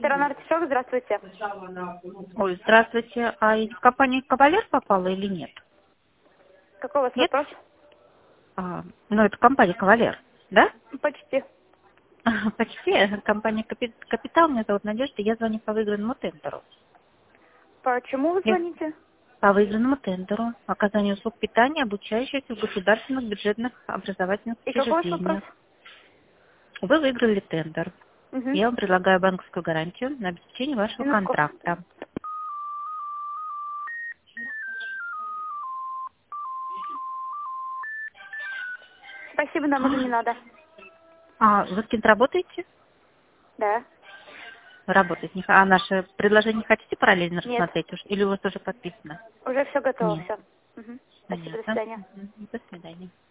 Ресторан «Артишок», здравствуйте. Ой, здравствуйте. А в компанию «Кавалер» попала или нет? Какой у вас Нет? вопрос? Ну, это компания «Кавалер», да? Почти. Почти. Компания «Капитал». Меня зовут Надежда. Я звоню по выигранному тендеру. Почему вы Я звоните? по выигранному тендеру оказание услуг питания, обучающихся в государственных бюджетных образовательных И какой у вас вопрос? учреждениях. Вы выиграли тендер. Угу. Я вам предлагаю банковскую гарантию на обеспечение вашего Минутку. контракта. Спасибо, нам уже не надо. Вы с кем-то работаете? Да. Работать не А наше предложение хотите параллельно Нет. рассмотреть уж? Или у вас уже подписано? Уже все готово, Нет. все. Угу. Спасибо, до Понятно. свидания. До свидания.